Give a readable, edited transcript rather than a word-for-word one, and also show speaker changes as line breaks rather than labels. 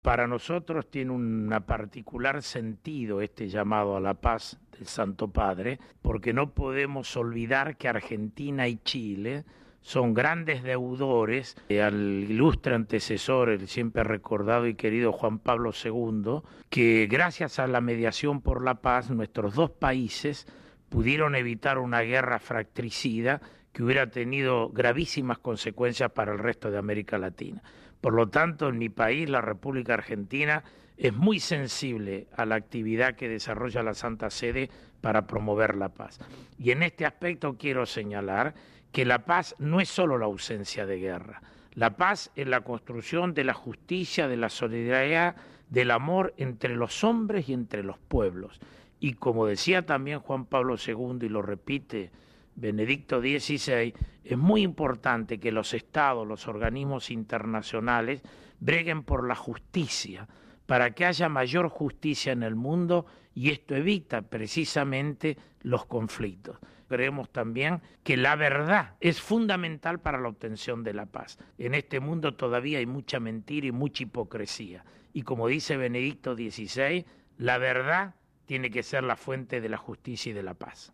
Para nosotros tiene un particular sentido este llamado a la paz del Santo Padre, porque no podemos olvidar que Argentina y Chile son grandes deudores al ilustre antecesor, el siempre recordado y querido Juan Pablo II, que gracias a la mediación por la paz nuestros dos países pudieron evitar una guerra fratricida que hubiera tenido gravísimas consecuencias para el resto de América Latina. Por lo tanto, en mi país, la República Argentina, es muy sensible a la actividad que desarrolla la Santa Sede para promover la paz. Y en este aspecto quiero señalar que la paz no es solo la ausencia de guerra. La paz es la construcción de la justicia, de la solidaridad, del amor entre los hombres y entre los pueblos. Y como decía también Juan Pablo II, y lo repite Benedicto XVI, es muy importante que los estados, los organismos internacionales, breguen por la justicia, para que haya mayor justicia en el mundo, y esto evita precisamente los conflictos. Creemos también que la verdad es fundamental para la obtención de la paz. En este mundo todavía hay mucha mentira y mucha hipocresía. Y como dice Benedicto XVI, la verdad tiene que ser la fuente de la justicia y de la paz.